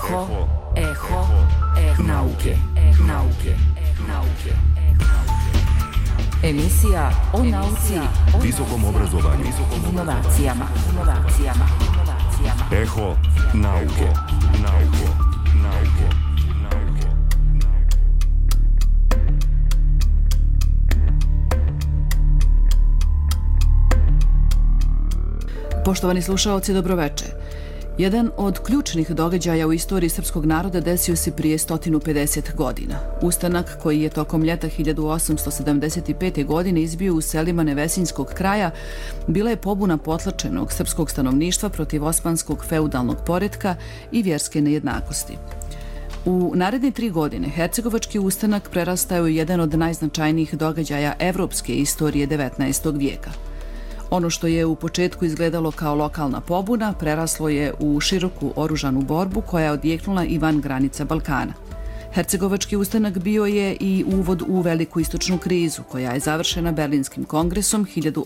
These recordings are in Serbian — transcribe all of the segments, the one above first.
Eho nauke. Emisija o nauci, visokom obrazovanju, inovacijama. Eho nauke. Poštovani slušaoci, dobroveče. Jedan od ključnih događaja u istoriji srpskog naroda desio se prije 150 godina. Ustanak koji je tokom ljeta 1875. godine izbio u selima Nevesinjskog kraja bila je pobuna potlačenog srpskog stanovništva protiv osmanskog feudalnog poretka i vjerske nejednakosti. U naredne 3 godine Hercegovački ustanak prerastao je jedan od najznačajnijih događaja evropske istorije 19. vijeka. Ono što je u početku izgledalo kao lokalna pobuna preraslo je u široku oružanu borbu koja je odjeknula i van granica Balkana. Hercegovački ustanak bio je i uvod u veliku istočnu krizu koja je završena Berlinskim kongresom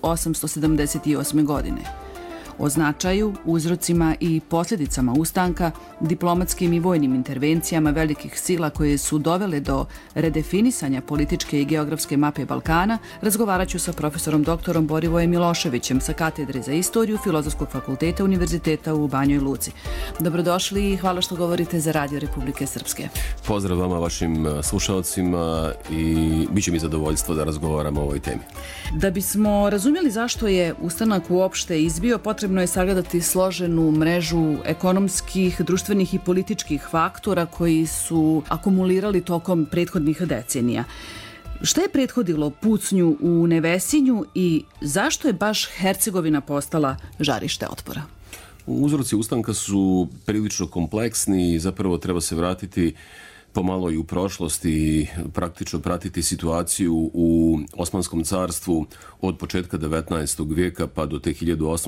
1878. godine. O značaju, uzrocima i posljedicama ustanka, diplomatskim i vojnim intervencijama velikih sila koje su dovele do redefinisanja političke i geografske mape Balkana, razgovarat ću sa profesorom doktorom Borivojem Miloševićem sa Katedre za istoriju Filozofskog fakulteta Univerziteta u Banjoj Luci. Dobrodošli i hvala što govorite za Radio Republike Srpske. Pozdrav vama, vašim slušalcima, i bit će mi zadovoljstvo da razgovaramo o ovoj temi. Da bismo razumjeli zašto je ustanak uopšte izbio, potrebno je sagledati složenu mrežu ekonomskih, društvenih i političkih faktora koji su akumulirali tokom prethodnih decenija. Šta je prethodilo pucnju u Nevesinju i zašto je baš Hercegovina postala žarište otpora? Uzroci ustanka su prilično kompleksni i zapravo treba se vratiti pomalo i u prošlosti i praktično pratiti situaciju u Osmanskom carstvu od početka 19. vijeka pa do te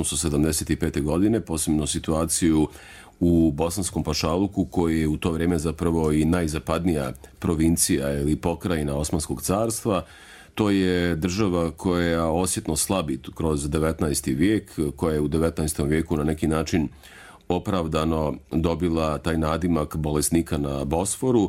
1875. godine, posebno situaciju u Bosanskom pašaluku koji je u to vrijeme zapravo i najzapadnija provincija ili pokrajina Osmanskog carstva. To je država koja osjetno slabi kroz 19. vijek, koja je u 19. vijeku na neki način opravdano dobila taj nadimak bolesnika na Bosforu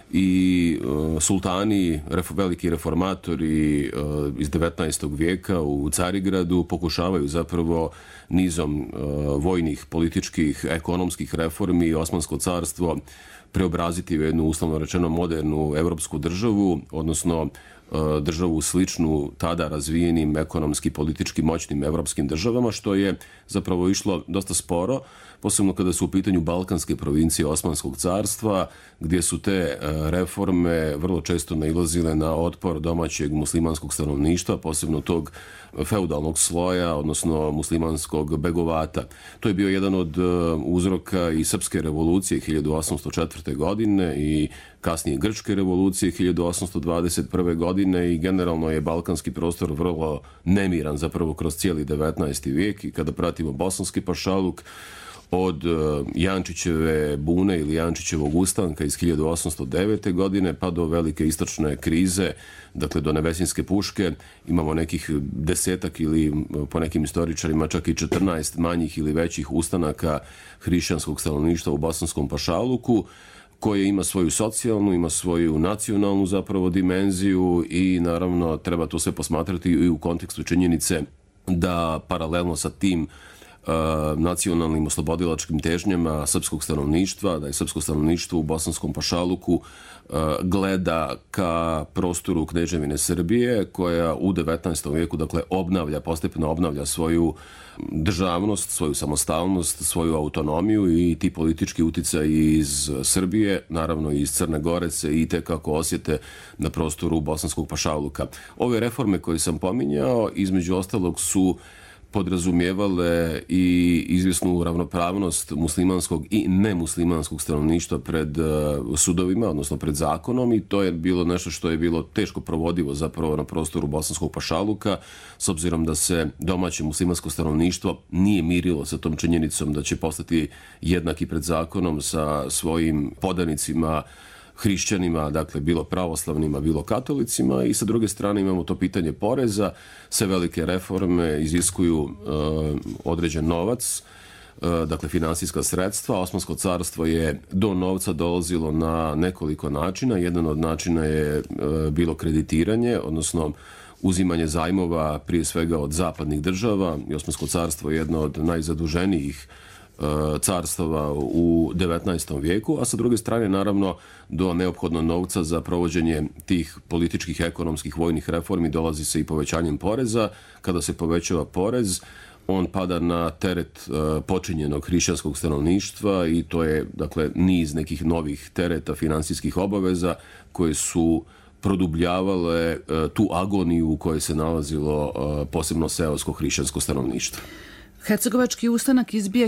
i sultani, veliki reformatori iz 19. vijeka u Carigradu pokušavaju zapravo nizom vojnih, političkih, ekonomskih reformi Osmansko carstvo preobraziti u jednu, uslovno rečeno, modernu evropsku državu, odnosno državu sličnu tada razvijenim ekonomski, politički moćnim evropskim državama, što je zapravo išlo dosta sporo, posebno kada su u pitanju balkanske provincije Osmanskog carstva, gdje su te reforme vrlo često nailazile na otpor domaćeg muslimanskog stanovništva, posebno tog feudalnog sloja, odnosno muslimanskog begovata. To je bio jedan od uzroka i Srpske revolucije 1804. godine i kasnije Grčke revolucije 1821. godine i generalno je balkanski prostor vrlo nemiran zapravo kroz cijeli 19. vijek i kada pratimo Bosanski pašaluk od Jančićeve bune ili Jančićevog ustanka iz 1809. godine pa do velike istočne krize, dakle do Nevesinjske puške, imamo nekih 10 ili po nekim istoričarima čak i 14 manjih ili većih ustanaka hrišćanskog stanovništva u Bosanskom pašaluku, koje ima svoju socijalnu, ima svoju nacionalnu zapravo dimenziju i naravno treba to sve posmatrati i u kontekstu činjenice da paralelno sa tim nacionalnim oslobodilačkim težnjama srpskog stanovništva, da je srpsko stanovništvo u Bosanskom pašaluku gleda ka prostoru Kneževine Srbije koja u 19. vijeku dakle postepeno obnavlja svoju državnost, svoju samostalnost, svoju autonomiju i ti politički uticaj iz Srbije, naravno i iz Crne Gore se i tekako osjete na prostoru Bosanskog pašaluka. Ove reforme koje sam pominjao između ostalog su podrazumijevale i izvjesnu ravnopravnost muslimanskog i nemuslimanskog stanovništva pred sudovima, odnosno pred zakonom, i to je bilo nešto što je bilo teško provodivo zapravo na prostoru Bosanskog pašaluka, s obzirom da se domaće muslimansko stanovništvo nije mirilo sa tom činjenicom da će postati jednaki pred zakonom sa svojim podanicima hrišćanima, dakle bilo pravoslavnima, bilo katolicima, i sa druge strane imamo to pitanje poreza. Sve velike reforme iziskuju određen novac, dakle finansijska sredstva. Osmansko carstvo je do novca dolazilo na nekoliko načina. Jedan od načina je bilo kreditiranje, odnosno uzimanje zajmova prije svega od zapadnih država. I Osmansko carstvo je jedno od najzaduženijih carstava u 19. vijeku, a sa druge strane naravno do neophodnog novca za provođenje tih političkih, ekonomskih, vojnih reformi dolazi se i povećanjem poreza. Kada se povećava porez, on pada na teret počinjenog hrišćanskog stanovništva i to je dakle niz nekih novih tereta finansijskih obaveza koje su produbljavale tu agoniju u kojoj se nalazilo posebno seosko hrišćansko stanovništvo. Hercegovački ustanak izbija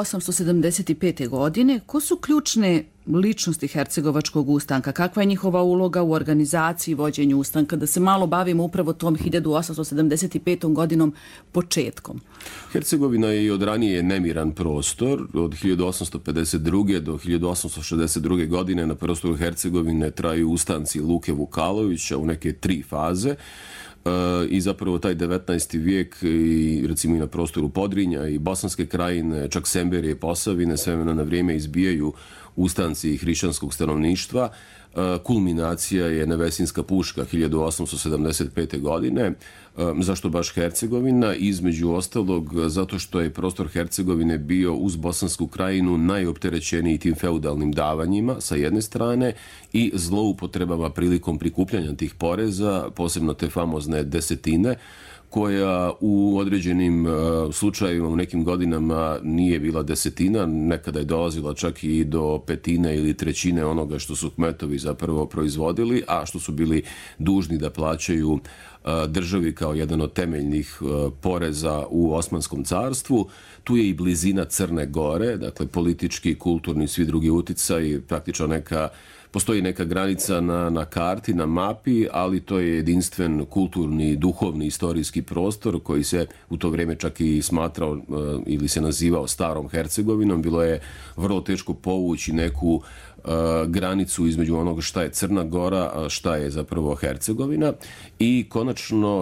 1875. godine. Ko su ključne ličnosti Hercegovačkog ustanka? Kakva je njihova uloga u organizaciji i vođenju ustanka? Da se malo bavimo upravo tom 1875. godinom početkom. Hercegovina je i od ranije nemiran prostor. Od 1852. do 1862. godine na prostoru Hercegovine traju ustanci Luke Vukalovića u neke 3 faze. I zapravo taj 19. vijek i recimo i na prostoru Podrinja i Bosanske krajine, čak Semberije i Posavine, s vremena na vrijeme izbijaju ustanci hrišćanskog stanovništva. Kulminacija je Nevesinska puška 1875. godine. Zašto baš Hercegovina? Između ostalog zato što je prostor Hercegovine bio uz Bosansku krajinu najopterećeniji tim feudalnim davanjima sa jedne strane i zloupotrebama prilikom prikupljanja tih poreza, posebno te famozne desetine, koja u određenim slučajevima u nekim godinama nije bila desetina, nekada je dolazila čak i do petine ili trećine onoga što su kmetovi zapravo proizvodili, a što su bili dužni da plaćaju državi kao jedan od temeljnih poreza u Osmanskom carstvu. Tu je i blizina Crne Gore, dakle politički, kulturni i svi drugi uticaj, praktično postoji neka granica na karti, na mapi, ali to je jedinstven kulturni, duhovni, istorijski prostor koji se u to vrijeme čak i smatrao ili se nazivao Starom Hercegovinom. Bilo je vrlo teško povući neku granicu između onoga šta je Crna Gora, a šta je zapravo Hercegovina. I konačno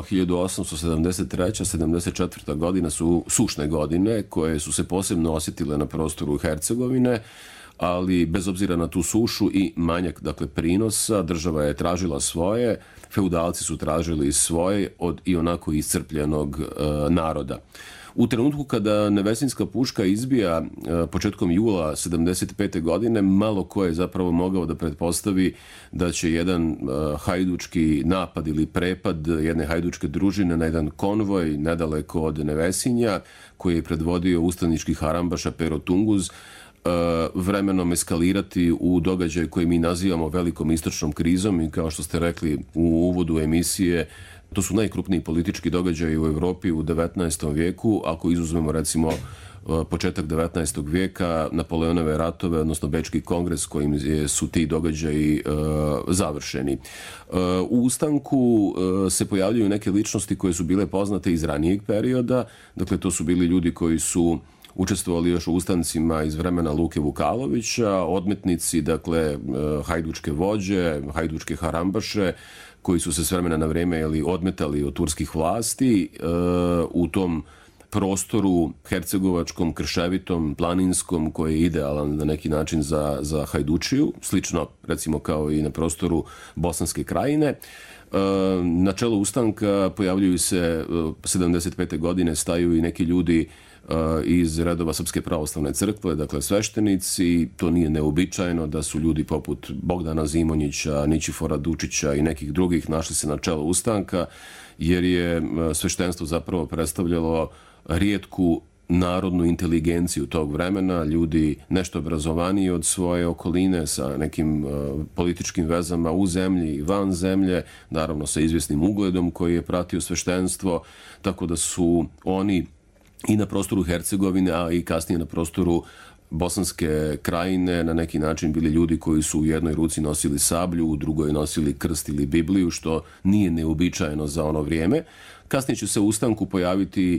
1873. 74. godina su sušne godine koje su se posebno osjetile na prostoru Hercegovine, ali bez obzira na tu sušu i manjak, dakle, prinosa, država je tražila svoje, feudalci su tražili svoje od i onako iscrpljenog naroda. U trenutku kada Nevesinska puška izbija početkom jula 75. godine, malo ko je zapravo mogao da pretpostavi da će jedan hajdučki napad ili prepad jedne hajdučke družine na jedan konvoj nedaleko od Nevesinja, koji je predvodio ustanički harambaša Pero Tunguz, vremenom eskalirati u događaj koji mi nazivamo velikom istočnom krizom i kao što ste rekli u uvodu emisije, to su najkrupniji politički događaji u Europi u 19. vijeku, ako izuzmemo recimo početak 19. vijeka, Napoleonove ratove, odnosno Bečki kongres kojim su ti događaji završeni. U ustanku se pojavljaju neke ličnosti koje su bile poznate iz ranijeg perioda, dakle to su bili ljudi koji su učestvovali još u ustancima iz vremena Luke Vukalovića, odmetnici, dakle, hajdučke vođe, hajdučke harambaše, koji su se s vremena na vrijeme odmetali od turskih vlasti u tom prostoru hercegovačkom, krševitom, planinskom, koji je idealan na neki način za hajdučiju, slično recimo kao i na prostoru Bosanske krajine. Na čelu ustanka pojavljuju se 75. godine, staju i neki ljudi iz redova Srpske pravoslavne crkve, dakle sveštenici. To nije neobičajeno da su ljudi poput Bogdana Zimonjića, Ničifora Dučića i nekih drugih našli se na čelu ustanka, jer je sveštenstvo zapravo predstavljalo rijetku narodnu inteligenciju tog vremena, ljudi nešto obrazovaniji od svoje okoline sa nekim političkim vezama u zemlji i van zemlje, naravno sa izvjesnim ugledom koji je pratio sveštenstvo, tako da su oni i na prostoru Hercegovine, a i kasnije na prostoru Bosanske krajine na neki način bili ljudi koji su u jednoj ruci nosili sablju, u drugoj nosili krst ili Bibliju, što nije neuobičajeno za ono vrijeme. Kasnije će se u ustanku pojaviti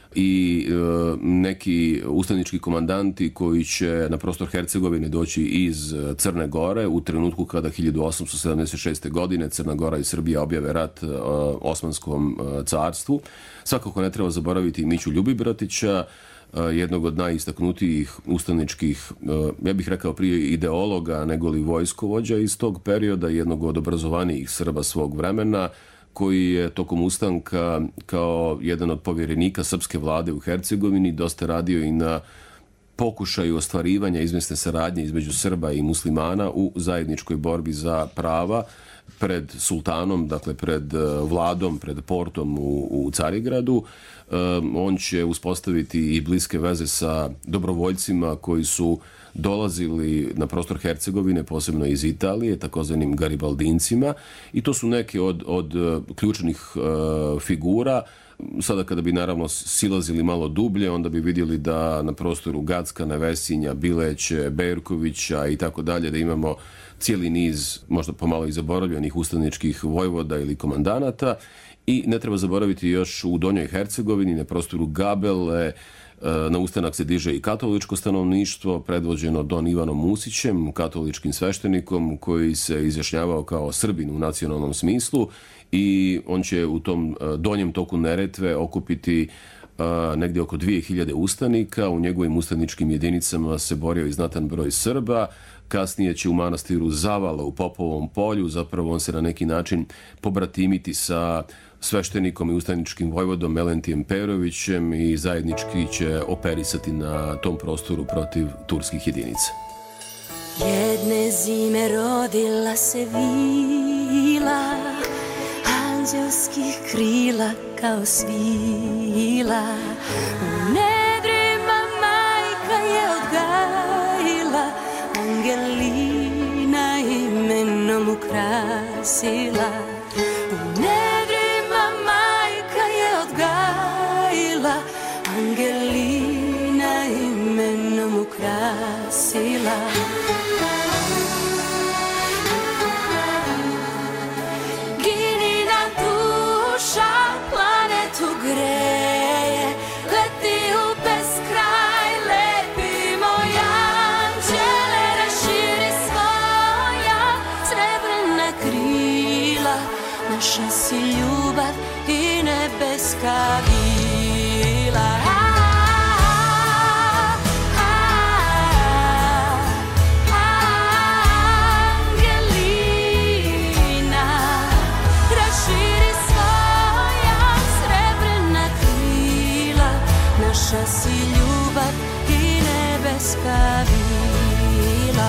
i neki ustanički komandanti koji će na prostor Hercegovine doći iz Crne Gore u trenutku kada 1876. godine Crna Gora i Srbija objave rat Osmanskom carstvu. Svakako ne treba zaboraviti i Miću Ljubibratića, jednog od najistaknutijih ustaničkih, ja bih rekao prije ideologa nego li vojskovođa iz tog perioda, jednog od obrazovanijih Srba svog vremena, koji je tokom ustanka kao jedan od povjerenika srpske vlade u Hercegovini dosta radio i na pokušaju ostvarivanja izvesne saradnje između Srba i muslimana u zajedničkoj borbi za prava pred sultanom, dakle pred vladom, pred portom u Carigradu. On će uspostaviti i bliske veze sa dobrovoljcima koji su dolazili na prostor Hercegovine, posebno iz Italije, takozvanim garibaldincima, i to su neke od ključnih figura. Sada kada bi naravno silazili malo dublje, onda bi vidjeli da na prostoru Gacka, Nevesinja, Bileće, Berkovića i tako dalje, da imamo cijeli niz, možda pomalo i zaboravljenih ustaničkih vojvoda ili komandanata. I ne treba zaboraviti još u Donjoj Hercegovini, na prostoru Gabele, na ustanak se diže i katoličko stanovništvo, predvođeno Don Ivanom Musićem, katoličkim sveštenikom koji se izjašnjavao kao Srbin u nacionalnom smislu, i on će u tom donjem toku Neretve okupiti negdje oko 2000 ustanika. U njegovim ustaničkim jedinicama se borio i znatan broj Srba. Kasnije će u manastiru Zavala u Popovom polju zapravo on se na neki način pobratimiti sa sveštenikom i ustaničkim vojvodom Melentijem Perovićem i zajednički će operisati na tom prostoru protiv turskih jedinica. Jedne zime rodila se vila, anđelskih krila kao svila. U nedrima majka je odgajila, Angelina imenom ukrasila. U nedrima majka je odgajila, Angelina imenom ukrasila. Greje, leti u beskraj, lepi moj anđele, raširi svoja srebrna krila. Naša si ljubav i nebeska vila. Naša si ljubav i nebeska vila.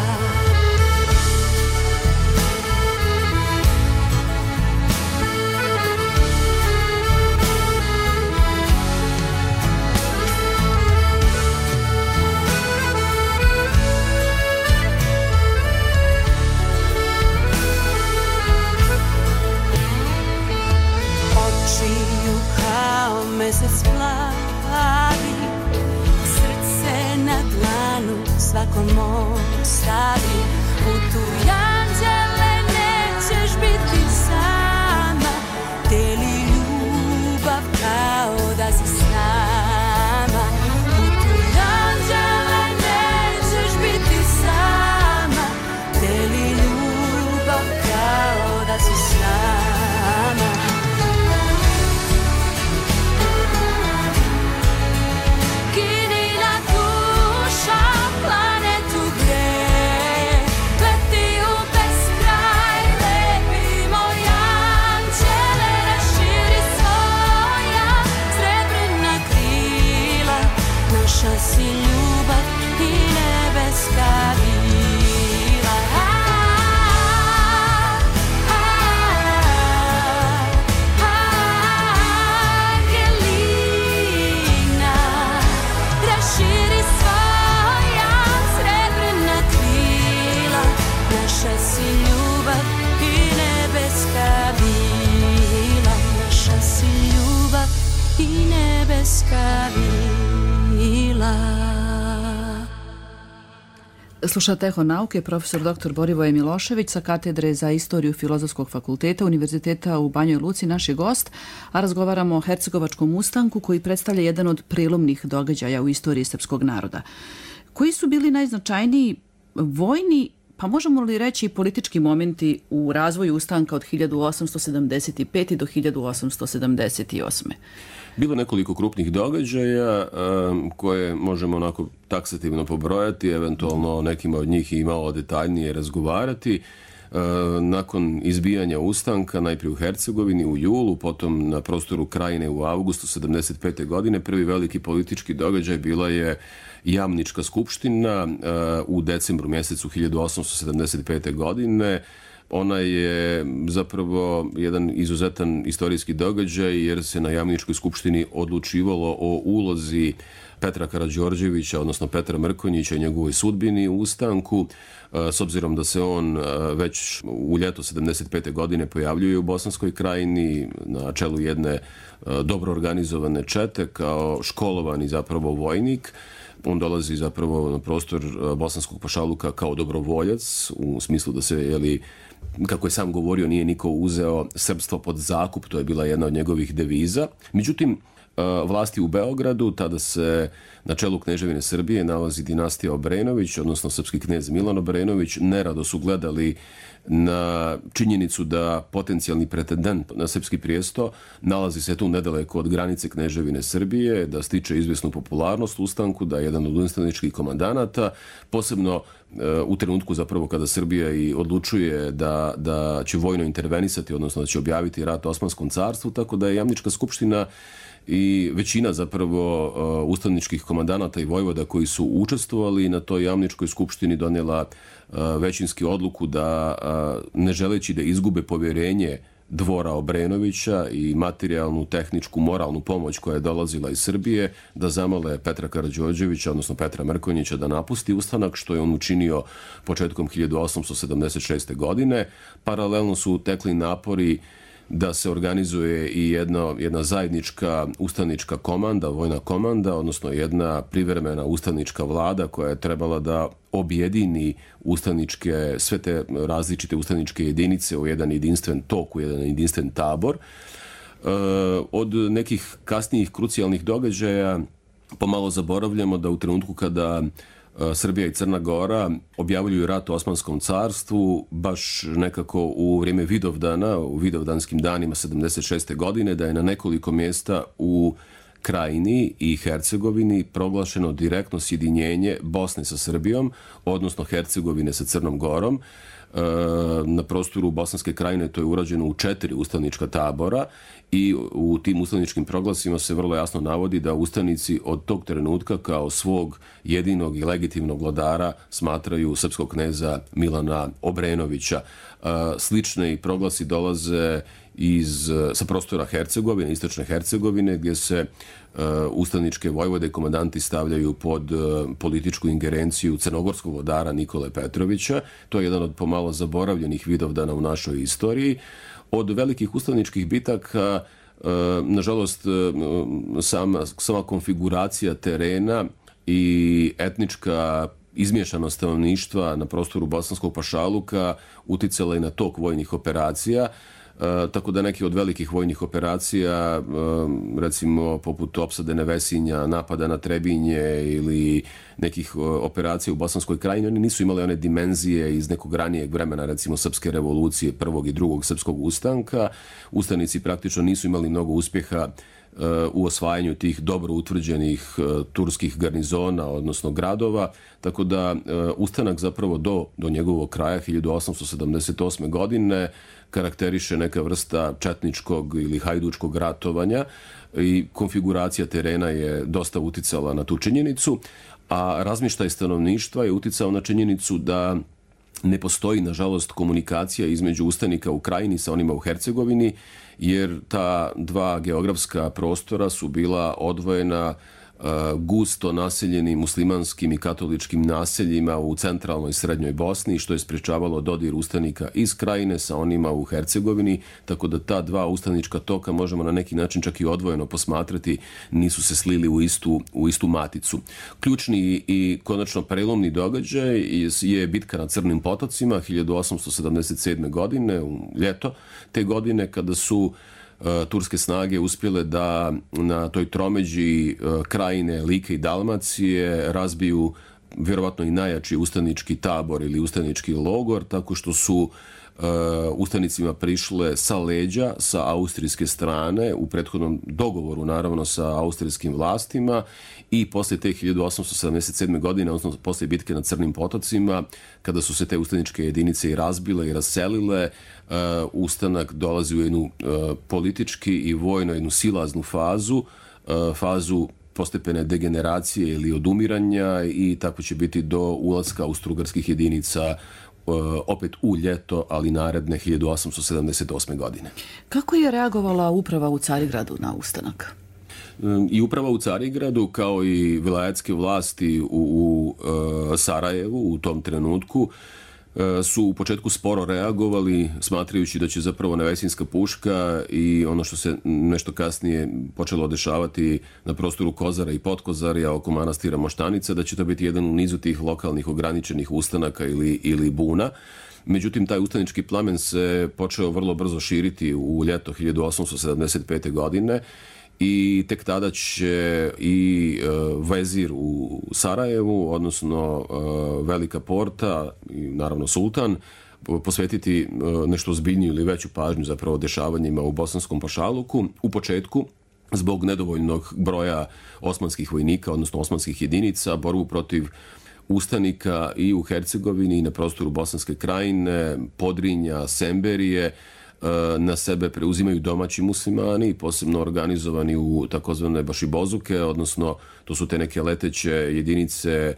Očiju kao mesec plavi, srce na dlanu svakom ostavi. Putuj anđele, nećeš biti sama, deli ljubav kao da si s nama. Putuj anđele, nećeš biti sama, deli ljubav kao da si s nama. Naša si ljubav i nebeska vila. Angelina, raširi svoja srebrna krila. Naša si ljubav i nebeska vila. Naša si ljubav i nebeska vila. Slušate Eho nauke, profesor dr. Borivoje Milošević sa katedre za istoriju Filozofskog fakulteta Univerziteta u Banjoj Luci, naš je gost, a razgovaramo o Hercegovačkom ustanku koji predstavlja jedan od prelomnih događaja u istoriji srpskog naroda. Koji su bili najznačajniji vojni, pa možemo li reći i politički momenti u razvoju ustanka od 1875. do 1878. Bilo nekoliko krupnih događaja koje možemo onako taksativno pobrojati, eventualno nekima od njih i malo detaljnije razgovarati. Nakon izbijanja ustanka, najprije u Hercegovini u julu, potom na prostoru Krajine u avgustu 1975. godine, prvi veliki politički događaj bila je Jamnička skupština u decembru mjesecu 1875. godine. Ona je zapravo jedan izuzetan istorijski događaj jer se na Jamničkoj skupštini odlučivalo o ulozi Petra Karađorđevića, odnosno Petra Mrkonjića i njegovoj sudbini u ustanku. S obzirom da se on već u ljeto 75. godine pojavljuje u Bosanskoj Krajini na čelu jedne dobro organizovane čete kao školovani zapravo vojnik, on dolazi zapravo na prostor Bosanskog pašaluka kao dobrovoljac, u smislu da se, kako je sam govorio, nije niko uzeo srpstvo pod zakup, to je bila jedna od njegovih deviza. Međutim, vlasti u Beogradu, tada se na čelu Kneževine Srbije nalazi dinastija Obrenović, odnosno srpski knez Milan Obrenović, nerado su gledali na činjenicu da potencijalni pretendent na srpski prijesto nalazi se tu nedaleko od granice Kneževine Srbije, da stiče izvjesnu popularnost ustanku, da je jedan od ustaničkih komandanata, posebno u trenutku zapravo kada Srbija i odlučuje da će vojno intervenisati, odnosno da će objaviti rat Osmanskom carstvu, tako da je Jamnička skupština i većina zapravo ustaničkih komandanata i vojvoda koji su učestvovali na toj Jamničkoj skupštini donijela većinski odluku da, ne želeći da izgube povjerenje dvora Obrenovića i materijalnu, tehničku, moralnu pomoć koja je dolazila iz Srbije, da zamole Petra Karađorđevića, odnosno Petra Mrkonjića, da napusti ustanak, što je on učinio početkom 1876. godine. Paralelno su tekli napori da se organizuje i jedna zajednička ustanička komanda, vojna komanda, odnosno jedna privremena ustanička vlada koja je trebala da objedini ustaničke, sve te različite ustaničke jedinice u jedan jedinstven tok, u jedan jedinstven tabor. Od nekih kasnijih krucijalnih događaja pomalo zaboravljamo da u trenutku kada Srbija i Crna Gora objavljuju rat Osmanskom carstvu, baš nekako u vrijeme Vidovdana, u Vidovdanskim danima 76. godine, da je na nekoliko mjesta u Krajini i Hercegovini proglašeno direktno sjedinjenje Bosne sa Srbijom, odnosno Hercegovine sa Crnom Gorom. Na prostoru Bosanske Krajine to je urađeno u 4 ustanička tabora i u tim ustaničkim proglasima se vrlo jasno navodi da ustanici od tog trenutka kao svog jedinog i legitimnog vladara smatraju srpskog kneza Milana Obrenovića. Slične proglasi dolaze sa prostora Hercegovine, istočne Hercegovine, gdje se ustaničke vojvode i komandanti stavljaju pod političku ingerenciju crnogorskog vladara Nikole Petrovića. To je jedan od pomalo zaboravljenih Vidovdana u našoj istoriji. Od velikih ustaničkih bitaka, nažalost, sama konfiguracija terena i etnička izmiješanost stanovništva na prostoru Bosanskog pašaluka uticala i na tok vojnih operacija, tako da neki od velikih vojnih operacija, recimo poput opsade Nevesinja, napada na Trebinje ili nekih operacija u Bosanskoj Krajini, oni nisu imali one dimenzije iz nekog ranijeg vremena, recimo Srpske revolucije, prvog i drugog srpskog ustanka. Ustanici praktično nisu imali mnogo uspjeha u osvajanju tih dobro utvrđenih turskih garnizona, odnosno gradova, tako da ustanak zapravo do njegovog kraja 1878. godine karakteriše neka vrsta četničkog ili hajdučkog ratovanja i konfiguracija terena je dosta uticala na tu činjenicu, a razmještaj stanovništva je uticao na činjenicu da ne postoji, nažalost, komunikacija između ustanika u Krajini sa onima u Hercegovini, jer ta dva geografska prostora su bila odvojena gusto naseljenim muslimanskim i katoličkim naseljima u centralnoj i srednjoj Bosni, što je sprječavalo dodir ustanika iz Krajine sa onima u Hercegovini, tako da ta dva ustanička toka možemo na neki način čak i odvojeno posmatrati, nisu se slili u istu maticu. Ključni i konačno prelomni događaj je bitka na Crnim potocima 1877. godine, u ljeto te godine, kada su turske snage uspjele da na toj tromeđi Krajine, Like i Dalmacije razbiju vjerovatno i najjači ustanički tabor ili ustanički logor, tako što su ustanicima prišle sa leđa, sa austrijske strane, u prethodnom dogovoru naravno sa austrijskim vlastima, i posle te 1877. godine, odnosno posle bitke na Crnim potocima, kada su se te ustaničke jedinice i razbile i raselile, ustanak dolazi u jednu politički i vojno jednu silaznu fazu postepene degeneracije ili odumiranja, i tako će biti do ulaska austrougarskih jedinica opet u ljeto, ali naredne 1878. godine. Kako je reagovala uprava u Carigradu na ustanak? I uprava u Carigradu, kao i vilajetske vlasti u Sarajevu u tom trenutku, su u početku sporo reagovali, smatrajući da će zapravo Nevesinska puška i ono što se nešto kasnije počelo dešavati na prostoru Kozara i Podkozarja oko manastira Moštanica, da će to biti jedan u nizu tih lokalnih ograničenih ustanaka ili buna. Međutim, taj ustanički plamen se počeo vrlo brzo širiti u ljeto 1875. godine, i tek tada će i vezir u Sarajevu, odnosno Velika Porta i naravno sultan, posvetiti nešto ozbiljniju ili veću pažnju zapravo dešavanjima u Bosanskom pašaluku. U početku, zbog nedovoljnog broja osmanskih vojnika, odnosno osmanskih jedinica, borbu protiv ustanika i u Hercegovini i na prostoru Bosanske krajine, Podrinja, Semberije, na sebe preuzimaju domaći muslimani, posebno organizovani u takozvane bašibozuke, odnosno to su te neke leteće jedinice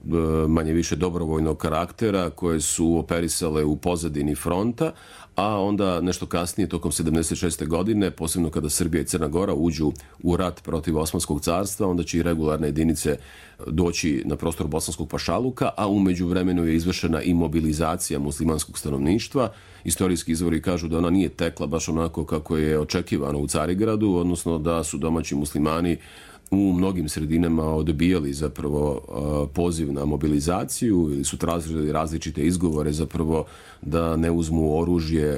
manje više dobrovoljnog karaktera koje su operisale u pozadini fronta, a onda nešto kasnije, tokom 76. godine, posebno kada Srbija i Crna Gora uđu u rat protiv Osmanskog carstva, onda će i regularne jedinice doći na prostor Bosanskog pašaluka, a u međuvremenu je izvršena i mobilizacija muslimanskog stanovništva. Istorijski izvori kažu da ona nije tekla baš onako kako je očekivano u Carigradu, odnosno da su domaći muslimani u mnogim sredinama odbijali zapravo poziv na mobilizaciju ili su tražili različite izgovore zapravo da ne uzmu oružje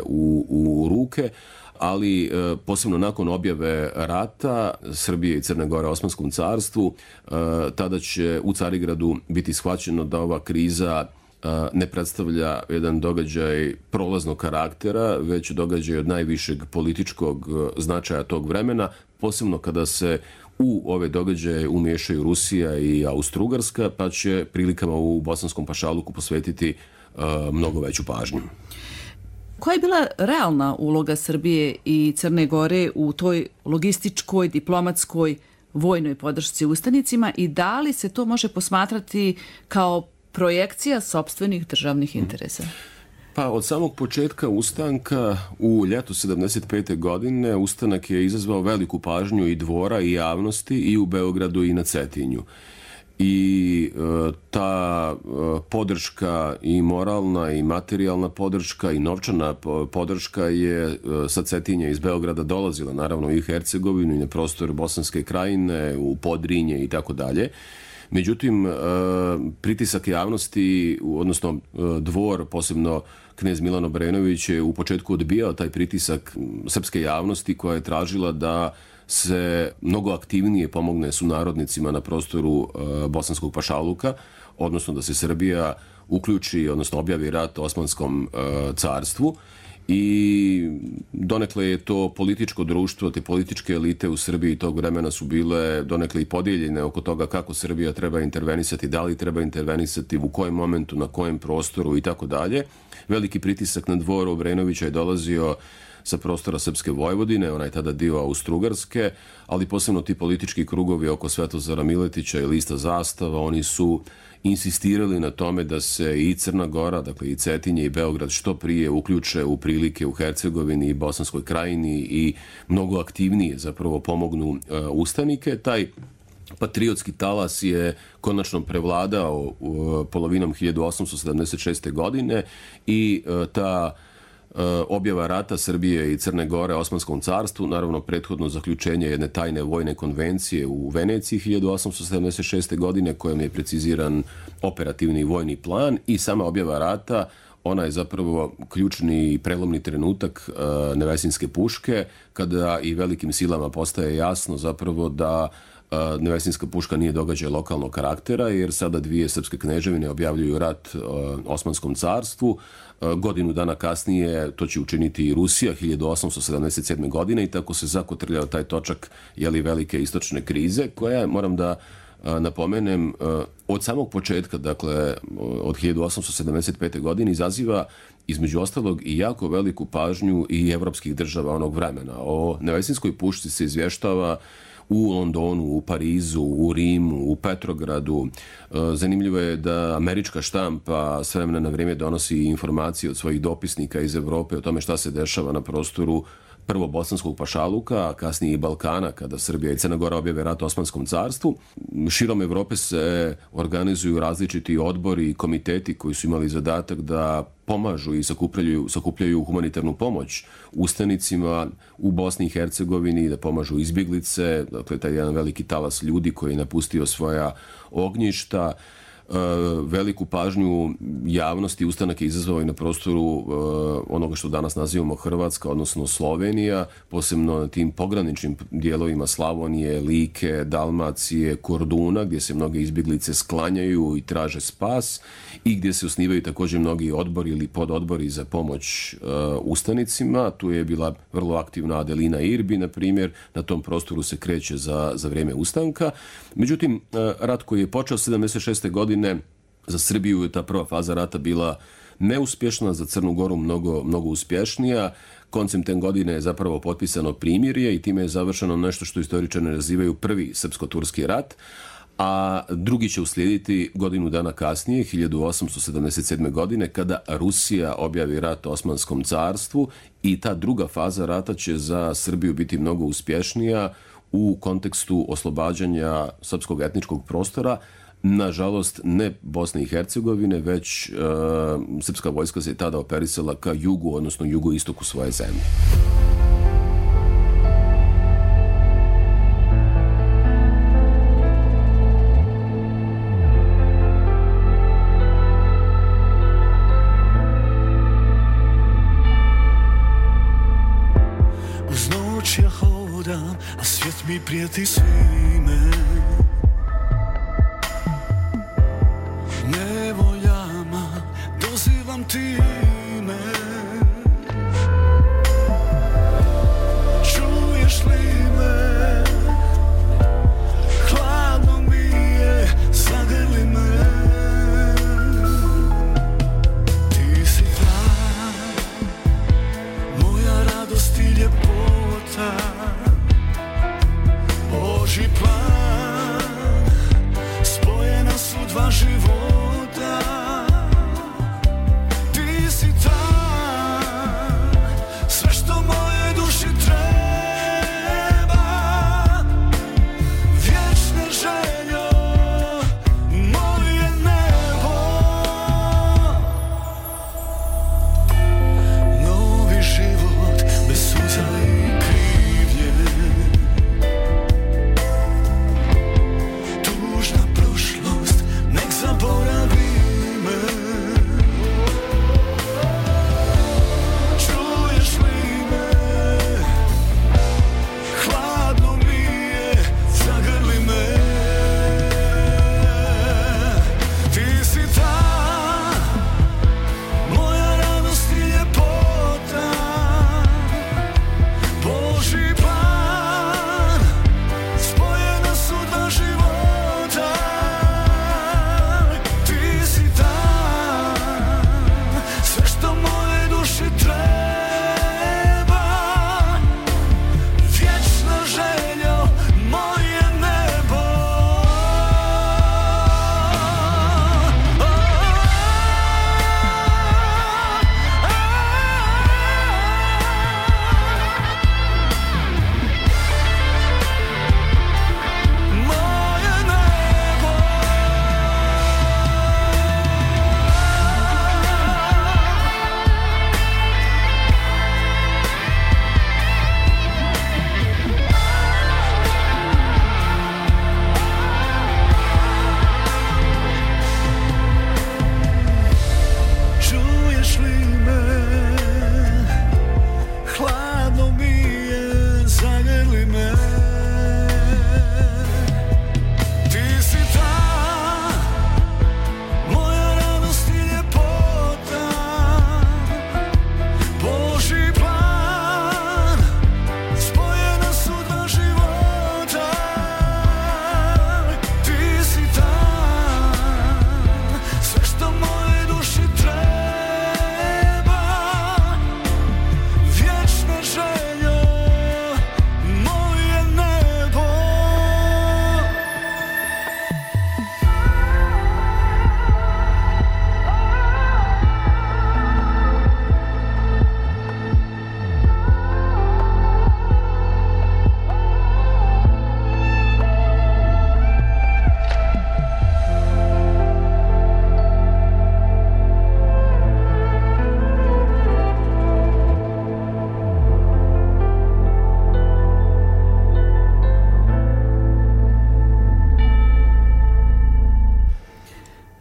u ruke, ali posebno nakon objave rata Srbije i Crne Gore Osmanskom carstvu, tada će u Carigradu biti shvaćeno da ova kriza ne predstavlja jedan događaj prolaznog karaktera, već događaj od najvišeg političkog značaja tog vremena, posebno kada se u ove događaje umiješaju Rusija i Austrougarska, pa će prilikama u Bosanskom pašaluku posvetiti mnogo veću pažnju. Koja je bila realna uloga Srbije i Crne Gore u toj logističkoj, diplomatskoj, vojnoj podršci ustanicima, i da li se to može posmatrati kao projekcija sopstvenih državnih interesa? Pa od samog početka ustanka u ljetu 75. godine ustanak je izazvao veliku pažnju i dvora i javnosti i u Beogradu i na Cetinju. I ta podrška i moralna i materijalna podrška i novčana podrška je sa Cetinja iz Beograda dolazila naravno i u Hercegovinu i na prostor Bosanske krajine, u Podrinje i tako dalje. Međutim, pritisak javnosti, odnosno dvor, posebno knez Milan Obrenović, je u početku odbijao taj pritisak srpske javnosti koja je tražila da se mnogo aktivnije pomogne sunarodnicima na prostoru Bosanskog pašaluka, odnosno da se Srbija uključi, odnosno objavi rat Osmanskom carstvu. I donekle je to političko društvo, te političke elite u Srbiji tog vremena su bile donekle i podijeljene oko toga kako Srbija treba intervenisati, da li treba intervenisati, u kojem momentu, na kojem prostoru i tako dalje. Veliki pritisak na dvor Obrenovića je dolazio sa prostora Srpske Vojvodine, ona je tada dio Austrougarske, ali posebno ti politički krugovi oko Svetozara Miletića i lista Zastava, oni su insistirali na tome da se i Crna Gora, dakle i Cetinje i Beograd što prije uključe u prilike u Hercegovini i Bosanskoj krajini i mnogo aktivnije zapravo pomognu ustanike. Taj patriotski talas je konačno prevladao polovinom 1876. godine i ta objava rata Srbije i Crne Gore Osmanskom carstvu, naravno prethodno zaključenje jedne tajne vojne konvencije u Veneciji 1876. godine kojom je preciziran operativni vojni plan, i sama objava rata ona je zapravo ključni i prelomni trenutak Nevesinjske puške, kada i velikim silama postaje jasno zapravo da Nevesinjska puška nije događaj lokalnog karaktera, jer sada dvije srpske kneževine objavljuju rat Osmanskom carstvu. Godinu dana kasnije to će učiniti i Rusija 1877. godine i tako se zakotrljao taj točak velike istočne krize, koja je, moram da napomenem, od samog početka, dakle od 1875. godine, izaziva između ostalog i jako veliku pažnju i evropskih država onog vremena. O Nevesinjskoj pušci se izvještava u Londonu, u Parizu, u Rimu, u Petrogradu. Zanimljivo je da američka štampa s vremena na vrijeme donosi informacije od svojih dopisnika iz Evrope o tome šta se dešava na prostoru prvo Bosanskog pašaluka, a kasnije i Balkana, kada Srbija i Crna Gora objave rat Osmanskom carstvu. Širom Evrope se organizuju različiti odbori i komiteti koji su imali zadatak da pomažu i sakupljaju humanitarnu pomoć ustanicima u Bosni i Hercegovini, da pomažu izbjeglice, dakle taj jedan veliki talas ljudi koji je napustio svoja ognjišta. Veliku pažnju javnosti ustanak je izazvao i na prostoru onoga što danas nazivamo Hrvatska, odnosno Slovenija, posebno na tim pograničnim dijelovima Slavonije, Like, Dalmacije, Korduna, gdje se mnoge izbjeglice sklanjaju i traže spas i gdje se osnivaju također mnogi odbori ili pododbori za pomoć ustanicima. Tu je bila vrlo aktivna Adelina Irbi, na primjer, na tom prostoru se kreće za vrijeme ustanka. Međutim, rat koji je počeo 76. godine, za Srbiju je ta prva faza rata bila neuspješna, za Crnu Goru mnogo uspješnija. Koncem te godine je zapravo potpisano primirje i time je završeno nešto što istoričari nazivaju prvi srpsko-turski rat, a drugi će uslijediti godinu dana kasnije, 1877. godine, kada Rusija objavi rat Osmanskom carstvu i ta druga faza rata će za Srbiju biti mnogo uspješnija u kontekstu oslobađanja srpskog etničkog prostora. Nažalost, ne Bosne i Hercegovine, već srpska vojska se tada operisala ka jugu, odnosno jugoistoku svoje zemlje. Uz noć ja hodam, a svijet mi prijeti svime. Nevoljama dozivam ti me. Čuješ li me? Hladno mi je, zagrli me. Ti si trag, moja radost i ljepota, Božji plan, spojena su dva života. Ti si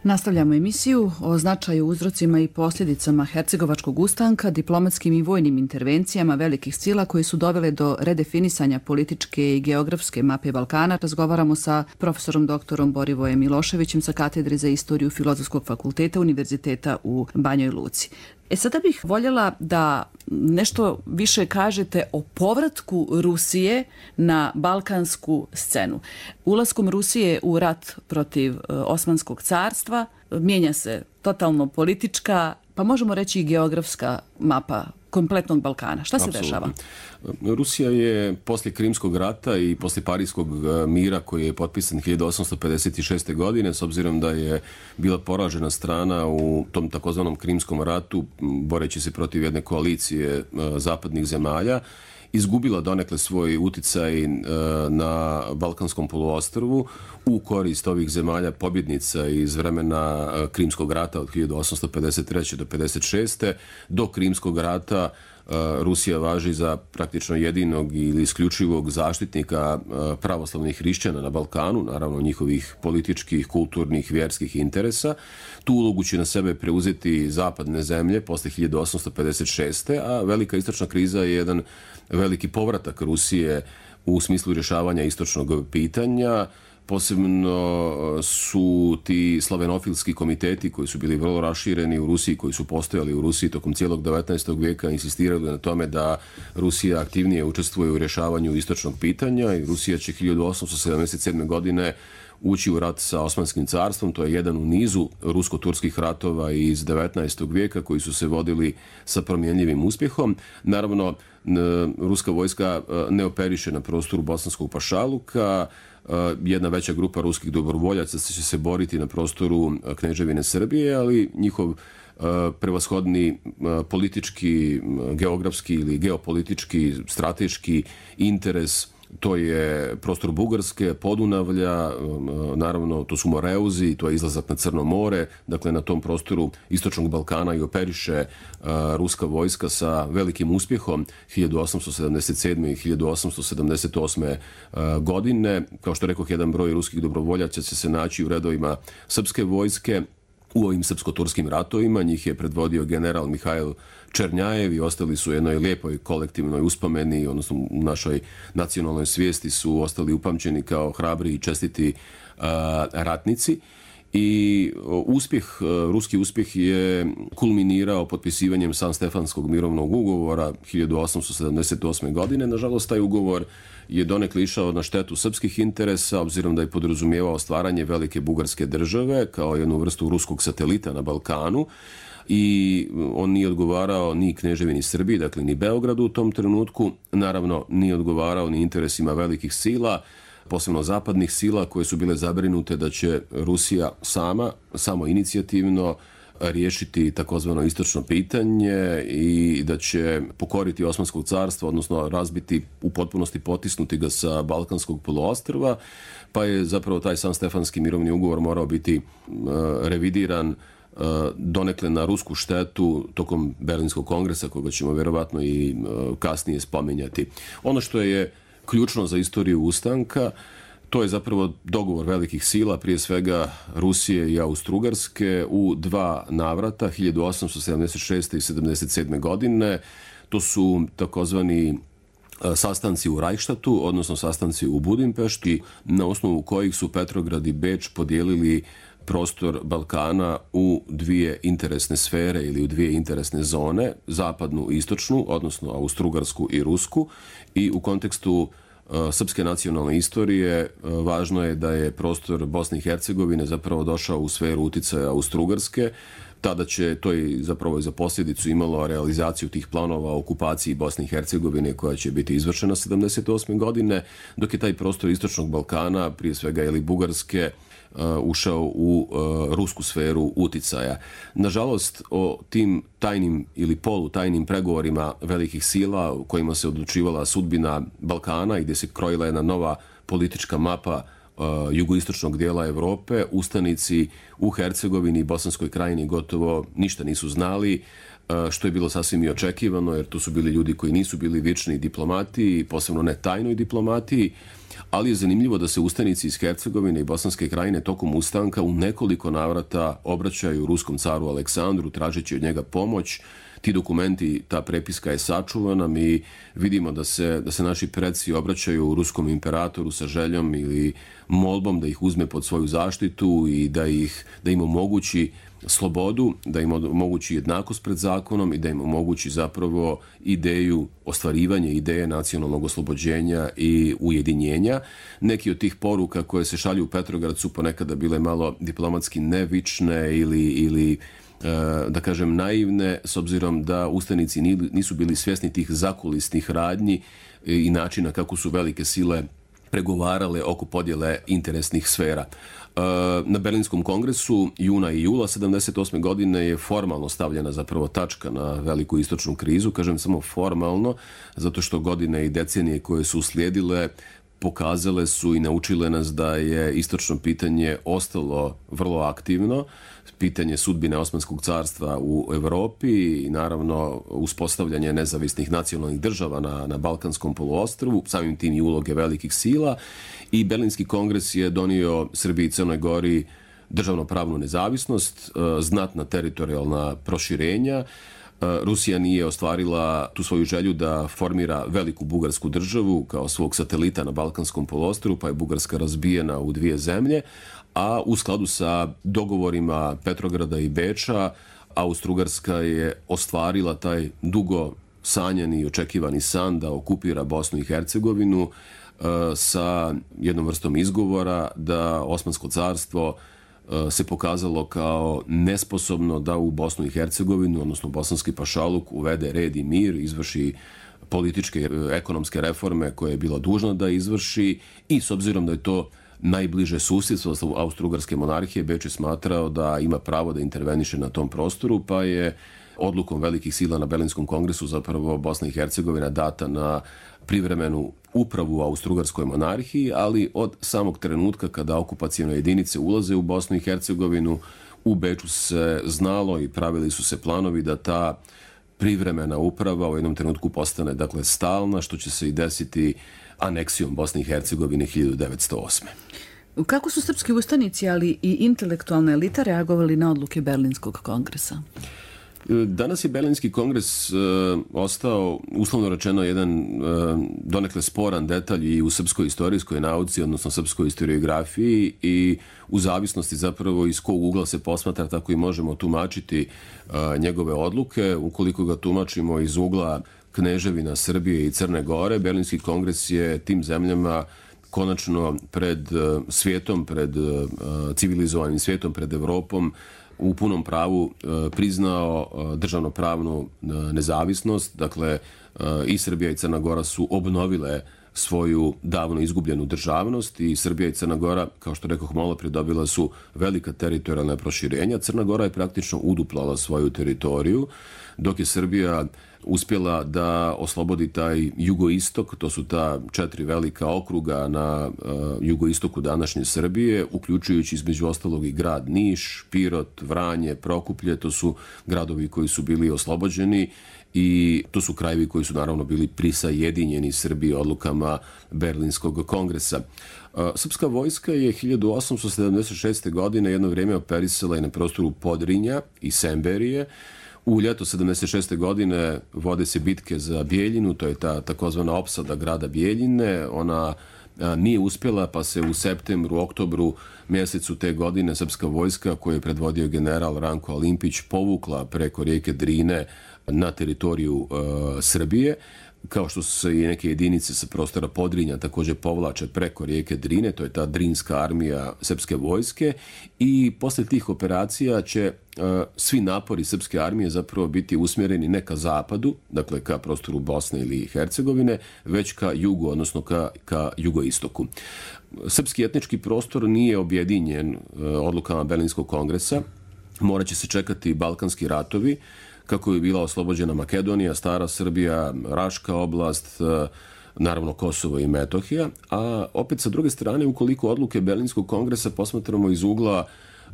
Nastavljamo emisiju o značaju, uzrocima i posljedicama Hercegovačkog ustanka, diplomatskim i vojnim intervencijama velikih sila koji su dovele do redefinisanja političke i geografske mape Balkana. Razgovaramo sa profesorom doktorom Borivojem Miloševićem sa katedre za istoriju Filozofskog fakulteta Univerziteta u Banjoj Luci. Sada bih voljela da nešto više kažete o povratku Rusije na balkansku scenu. Ulaskom Rusije u rat protiv Osmanskog carstva mijenja se totalno politička, pa možemo reći i geografska mapa kompletnog Balkana. Šta se dešava? Rusija je poslije Krimskog rata i poslije Parijskog mira koji je potpisan 1856. godine, s obzirom da je bila poražena strana u tom takozvanom Krimskom ratu, boreći se protiv jedne koalicije zapadnih zemalja, izgubila donekle svoj uticaj na Balkanskom poluostrvu u korist ovih zemalja pobjednica iz vremena Krimskog rata od 1853. do 56. Do Krimskog rata Rusija važi za praktično jedinog ili isključivog zaštitnika pravoslavnih hrišćana na Balkanu, naravno njihovih političkih, kulturnih, vjerskih interesa. Tu ulogu će na sebe preuzeti zapadne zemlje posle 1856. A velika istočna kriza je jedan veliki povratak Rusije u smislu rješavanja istočnog pitanja. Posebno su ti slavenofilski komiteti koji su bili vrlo rašireni u Rusiji, koji su postojali u Rusiji tokom cijelog 19. vijeka, insistirali na tome da Rusija aktivnije učestvuje u rješavanju istočnog pitanja i Rusija će 1877. godine ući u rat sa Osmanskim carstvom. To je jedan u nizu rusko-turskih ratova iz 19. vijeka koji su se vodili sa promjenjivim uspjehom. Naravno, ruska vojska ne operiše na prostoru Bosanskog pašaluka. Jedna veća grupa ruskih dobrovoljaca će se boriti na prostoru Kneževine Srbije, ali njihov prevashodni politički, geografski ili geopolitički, strateški interes, to je prostor Bugarske, Podunavlja, naravno to su Moreuzi, to je izlazak na Crno more, dakle na tom prostoru istočnog Balkana i operiše ruska vojska sa velikim uspjehom 1877. i 1878. godine. Kao što rekoh, jedan broj ruskih dobrovoljaca će se naći u redovima srpske vojske u ovim srpsko-turskim ratovima. Njih je predvodio general Mihajl Černjajev i ostali su u jednoj lijepoj kolektivnoj uspomeni, odnosno u našoj nacionalnoj svijesti su ostali upamćeni kao hrabri i čestiti ratnici. I ruski uspjeh je kulminirao potpisivanjem Sanstefanskog mirovnog ugovora 1878. godine. Nažalost, taj ugovor je donekle išao na štetu srpskih interesa, obzirom da je podrazumijevao stvaranje velike bugarske države kao jednu vrstu ruskog satelita na Balkanu. I on nije odgovarao ni Kneževini Srbiji, dakle ni Beogradu u tom trenutku. Naravno, nije odgovarao ni interesima velikih sila, posebno zapadnih sila koje su bile zabrinute da će Rusija samo inicijativno riješiti takozvano istočno pitanje i da će pokoriti Osmansko carstvo, odnosno razbiti, u potpunosti potisnuti ga sa Balkanskog poluostrva, pa je zapravo taj Sanstefanski mirovni ugovor morao biti revidiran donekle na rusku štetu tokom Berlinskog kongresa, koga ćemo vjerovatno i kasnije spominjati. Ono što je ključno za istoriju ustanka, to je zapravo dogovor velikih sila, prije svega Rusije i Austro-Ugarske u dva navrata, 1876. i 77. godine. To su takozvani sastanci u Reichstadtu, odnosno sastanci u Budimpešti, na osnovu kojih su Petrograd i Beč podijelili prostor Balkana u dvije interesne sfere ili u dvije interesne zone, zapadnu i istočnu, odnosno Austro-Ugarsku i Rusku. I u kontekstu srpske nacionalne istorije važno je da je prostor Bosne i Hercegovine zapravo došao u sferu uticaja Austro-Ugarske. Tada će to i zapravo za posljedicu imalo realizaciju tih planova o okupaciji Bosne i Hercegovine koja će biti izvršena 78. godine, dok je taj prostor istočnog Balkana, prije svega ili Bugarske, ušao u rusku sferu uticaja. Nažalost, o tim tajnim ili polutajnim pregovorima velikih sila u kojima se odlučivala sudbina Balkana i gdje se krojila jedna nova politička mapa jugoistočnog dijela Europe, ustanici u Hercegovini i Bosanskoj krajini gotovo ništa nisu znali, što je bilo sasvim i očekivano, jer tu su bili ljudi koji nisu bili vični diplomati, posebno ne tajnoj diplomati, ali je zanimljivo da se ustanici iz Hercegovine i Bosanske Krajine tokom ustanka u nekoliko navrata obraćaju ruskom caru Aleksandru tražeći od njega pomoć. Ti dokumenti, ta prepiska je sačuvana, mi vidimo da se naši preci obraćaju ruskom imperatoru sa željom ili molbom da ih uzme pod svoju zaštitu i da im omogući slobodu, da im omogući jednakost pred zakonom i da im omogući zapravo ostvarivanje ideje nacionalnog oslobođenja i ujedinjenja. Neki od tih poruka koje se šalju u Petrograd su ponekada bile malo diplomatski nevične ili da kažem naivne, s obzirom da ustanici nisu bili svjesni tih zakulisnih radnji i načina kako su velike sile pregovarale oko podjele interesnih sfera. Na Berlinskom kongresu juna i jula 1978. godine je formalno stavljena zapravo tačka na veliku istočnu krizu. Kažem samo formalno, zato što godine i decenije koje su uslijedile pokazale su i naučile nas da je istočno pitanje ostalo vrlo aktivno, pitanje sudbine Osmanskog carstva u Europi i naravno uspostavljanje nezavisnih nacionalnih država na Balkanskom poluostrvu, samim tim i uloge velikih sila, i Berlinski kongres je donio Srbiji i Crnoj Gori državno-pravnu nezavisnost, znatna teritorijalna proširenja. Rusija nije ostvarila tu svoju želju da formira veliku bugarsku državu kao svog satelita na Balkanskom poluostrvu, pa je Bugarska razbijena u dvije zemlje, a u skladu sa dogovorima Petrograda i Beča, Austro-Ugarska je ostvarila taj dugo sanjani i očekivani san da okupira Bosnu i Hercegovinu sa jednom vrstom izgovora da Osmansko carstvo se pokazalo kao nesposobno da u Bosnu i Hercegovinu, odnosno bosanski pašaluk, uvede red i mir, izvrši političke i ekonomske reforme koje je bila dužna da izvrši, i s obzirom da je to najbliže susjedstvo Austro-Ugarske monarhije, Beč je smatrao da ima pravo da interveniše na tom prostoru, pa je odlukom velikih sila na Berlinskom kongresu zapravo Bosna i Hercegovina data na privremenu upravu u Austro-Ugarskoj monarhiji, ali od samog trenutka kada okupacione jedinice ulaze u Bosnu i Hercegovinu, u Beču se znalo i pravili su se planovi da ta privremena uprava u jednom trenutku postane dakle stalna, što će se i desiti aneksijom Bosne i Hercegovine 1908. Kako su srpski ustanici, ali i intelektualna elita reagovali na odluke Berlinskog kongresa? Danas je Berlinski kongres ostao, uslovno rečeno, jedan donekle sporan detalj i u srpskoj istorijskoj nauci, odnosno srpskoj historiografiji, i u zavisnosti zapravo iz kog ugla se posmatra, tako i možemo tumačiti njegove odluke. Ukoliko ga tumačimo iz ugla kneževina Srbije i Crne Gore, Berlinski kongres je tim zemljama konačno pred svijetom, pred civilizovanim svijetom, pred Evropom u punom pravu priznao državno-pravnu nezavisnost. Dakle, i Srbija i Crna Gora su obnovile svoju davno izgubljenu državnost i Srbija i Crna Gora, kao što rekoh malo prije, dobila su velika teritorijalna proširenja. Crna Gora je praktično uduplala svoju teritoriju, dok je Srbija uspjela da oslobodi taj jugoistok, to su ta 4 velika okruga na jugoistoku današnje Srbije, uključujući između ostalog i grad Niš, Pirot, Vranje, Prokuplje. To su gradovi koji su bili oslobođeni i to su krajevi koji su naravno bili prisajedinjeni Srbiji odlukama Berlinskog kongresa. Srpska vojska je 1876. godine jedno vrijeme operisala i na prostoru Podrinja i Semberije. U ljeto 76. godine vode se bitke za Bijeljinu, to je ta takozvana opsada grada Bijeljine. Ona nije uspjela, pa se u septembru, oktobru mjesecu te godine srpska vojska, koju je predvodio general Ranko Olimpić, povukla preko rijeke Drine na teritoriju Srbije. Kao što se i neke jedinice sa prostora Podrinja također povlače preko rijeke Drine, to je ta Drinska armija srpske vojske, i posle tih operacija će svi napori srpske armije zapravo biti usmjereni ne ka zapadu, dakle ka prostoru Bosne ili Hercegovine, već ka jugu, odnosno ka jugoistoku. Srpski etnički prostor nije objedinjen odlukama Berlinskog kongresa, morat će se čekati Balkanski ratovi, kako je bila oslobođena Makedonija, Stara Srbija, Raška oblast, naravno Kosovo i Metohija, a opet sa druge strane, ukoliko odluke Berlinskog kongresa posmatramo iz ugla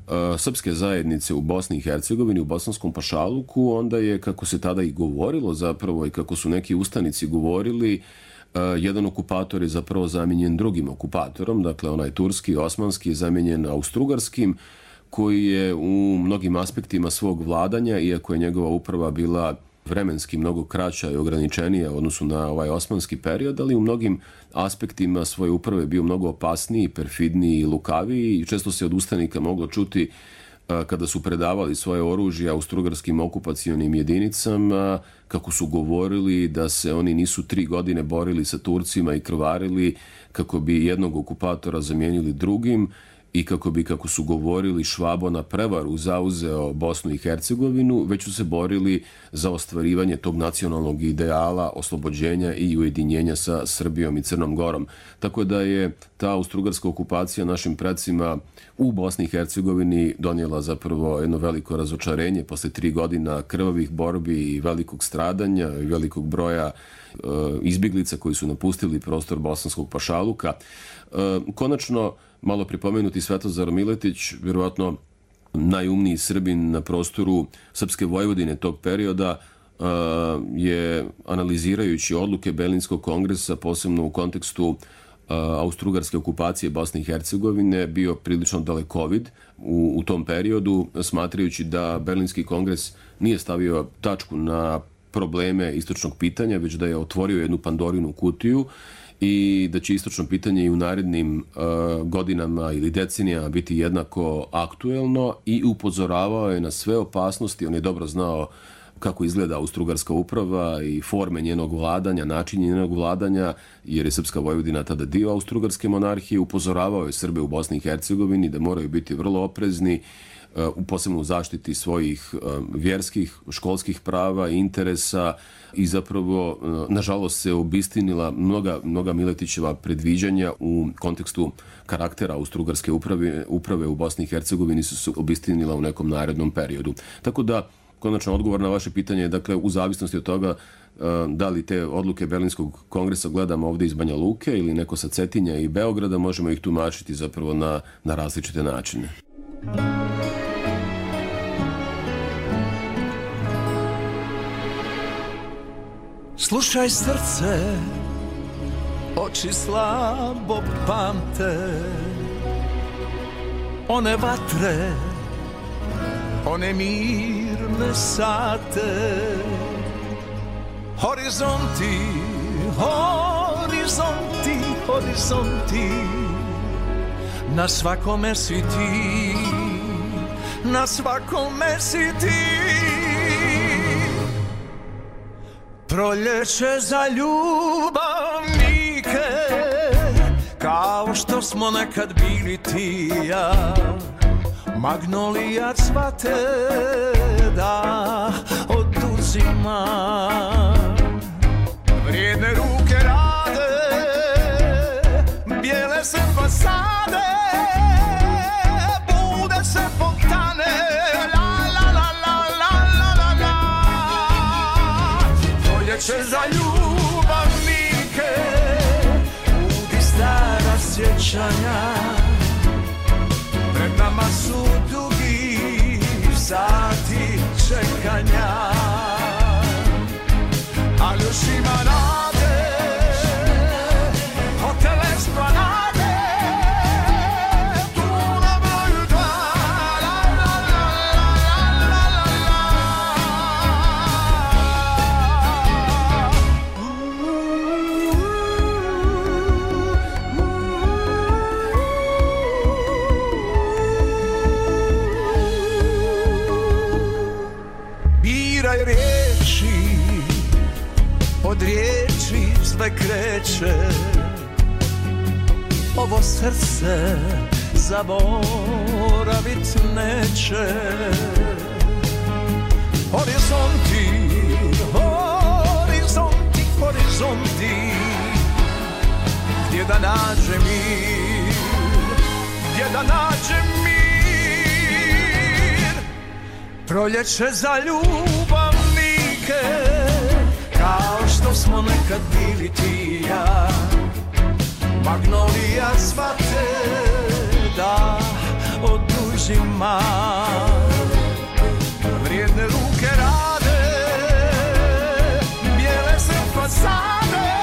srpske zajednice u Bosni i Hercegovini, u Bosanskom pašaluku, onda je, kako se tada i govorilo zapravo i kako su neki ustanici govorili, jedan okupator je zapravo zamijenjen drugim okupatorom, dakle onaj turski, osmanski je zamijenjen austrougarskim, koji je u mnogim aspektima svog vladanja, iako je njegova uprava bila vremenski mnogo kraća i ograničenija u odnosu na ovaj osmanski period, ali u mnogim aspektima svoje uprave bio mnogo opasniji, perfidniji i lukaviji i često se od ustanika moglo čuti kada su predavali svoje oružje austrougarskim okupacionim jedinicama, kako su govorili da se oni nisu 3 godine borili sa Turcima i krvarili kako bi jednog okupatora zamijenili drugim i kako bi, kako su govorili, Švabo na prevaru zauzeo Bosnu i Hercegovinu, već su se borili za ostvarivanje tog nacionalnog ideala oslobođenja i ujedinjenja sa Srbijom i Crnom Gorom. Tako da je ta austrougarska okupacija našim precima u Bosni i Hercegovini donijela zapravo jedno veliko razočarenje posle 3 godina krvavih borbi i velikog stradanja i velikog broja izbjeglica koji su napustili prostor Bosanskog pašaluka. Konačno, malo pripomenuti Svetozar Miletić, vjerovatno najumniji Srbin na prostoru Srpske Vojvodine tog perioda, je analizirajući odluke Berlinskog kongresa, posebno u kontekstu austrougarske okupacije Bosne i Hercegovine, bio prilično dalekovid u tom periodu, smatrajući da Berlinski kongres nije stavio tačku na probleme istočnog pitanja, već da je otvorio jednu Pandorinu kutiju i da će istočno pitanje i u narednim godinama ili decenijama biti jednako aktuelno i upozoravao je na sve opasnosti. On je dobro znao kako izgleda austrougarska uprava i forme njenog vladanja, način njenog vladanja, jer je Srpska Vojvodina tada dio austrougarske monarhije. Upozoravao je Srbe u Bosni i Hercegovini da moraju biti vrlo oprezni, posebno u zaštiti svojih vjerskih, školskih prava i interesa i zapravo, nažalost, se obistinila mnoga Miletićeva predviđanja u kontekstu karaktera austrougarske uprave u Bosni i Hercegovini su se obistinila u nekom narednom periodu. Tako da, konačno odgovor na vaše pitanje je, dakle, u zavisnosti od toga da li te odluke Berlinskog kongresa gledamo ovdje iz Banja Luke ili neko sa Cetinja i Beograda, možemo ih tumačiti zapravo na različite načine. Slušaj srce, oči slabo pamte, one vatre, one mirne sate, horizonti, horizonti, horizonti, na svakome si ti, na svakome si ti. Proljeće za ljubavnike, kao što smo nekad bili ti i ja. Magnolija cvate da oduzima, vrijedne ruke rade, bijele se fasade, bude se fontane, proljeće za ljubavnike, budi stara sjećanja, pred nama su dugi sati čekanja, ali još ima nade, hotel Esplanade, tu na broju 2, la la la la la la Biraj riječi, od riječi sve kreće, ovo srce zaboravit neće. Horizonti, horizonti, horizonti, gdje da nađem mir, gdje da nađem mir. Proljeće za ljubavnike, kao što smo nekad bili ti i ja. Magnolija cvate da oduzima, očima, vrijedne ruke rade, bijele se fasade,